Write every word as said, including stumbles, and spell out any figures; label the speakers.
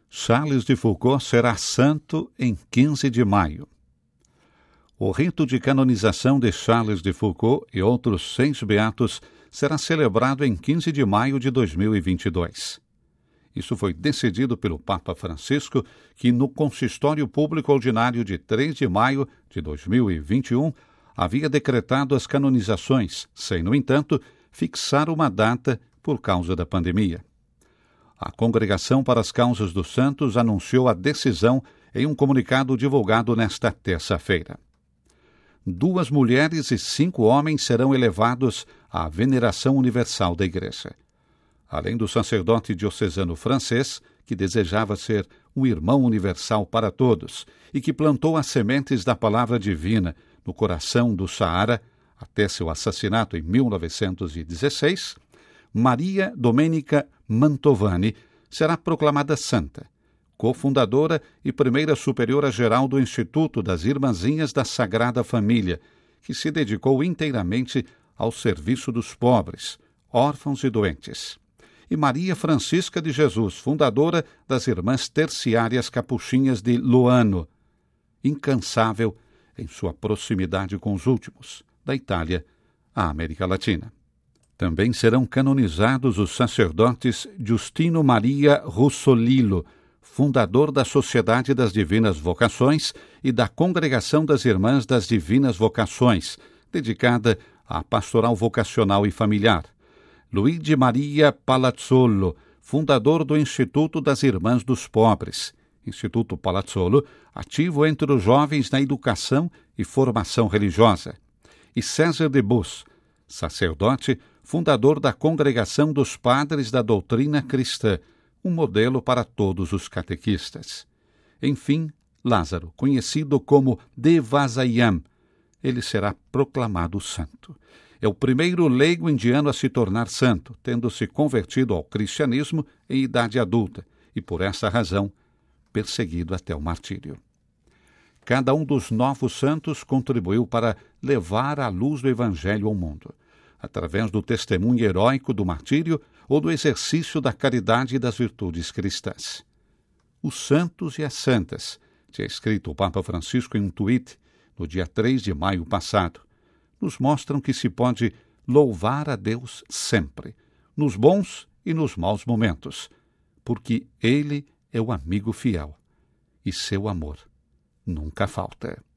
Speaker 1: Charles de Foucauld será santo em quinze de maio. O rito de canonização de Charles de Foucauld e outros seis beatos será celebrado em quinze de maio de dois mil e vinte e dois. Isso foi decidido pelo Papa Francisco, que no Consistório Público Ordinário de três de maio de dois mil e vinte e um havia decretado as canonizações, sem, no entanto, fixar uma data por causa da pandemia. A Congregação para as Causas dos Santos anunciou a decisão em um comunicado divulgado nesta terça-feira. Duas mulheres e cinco homens serão elevados à veneração universal da Igreja. Além do sacerdote diocesano francês, que desejava ser um irmão universal para todos e que plantou as sementes da palavra divina no coração do Saara até seu assassinato em mil novecentos e dezesseis, Maria Domenica Mantovani será proclamada santa, cofundadora e primeira superiora-geral do Instituto das Irmãzinhas da Sagrada Família, que se dedicou inteiramente ao serviço dos pobres, órfãos e doentes. E Maria Francisca de Jesus, fundadora das Irmãs Terciárias Capuchinhas de Loano, incansável em sua proximidade com os últimos, da Itália à América Latina. Também serão canonizados os sacerdotes Justino Maria Russolilo, fundador da Sociedade das Divinas Vocações e da Congregação das Irmãs das Divinas Vocações, dedicada à pastoral vocacional e familiar. Luigi Maria Palazzolo, fundador do Instituto das Irmãs dos Pobres, Instituto Palazzolo, ativo entre os jovens na educação e formação religiosa. E César de Bus, sacerdote, fundador da Congregação dos Padres da Doutrina Cristã, um modelo para todos os catequistas. Enfim, Lázaro, conhecido como de Vazayam, ele será proclamado santo. É o primeiro leigo indiano a se tornar santo, tendo se convertido ao cristianismo em idade adulta e, por essa razão, perseguido até o martírio. Cada um dos novos santos contribuiu para levar a luz do Evangelho ao mundo, através do testemunho heróico do martírio ou do exercício da caridade e das virtudes cristãs. Os santos e as santas, tinha escrito o Papa Francisco em um tweet no dia três de maio passado, nos mostram que se pode louvar a Deus sempre, nos bons e nos maus momentos, porque Ele é o amigo fiel e seu amor nunca falta.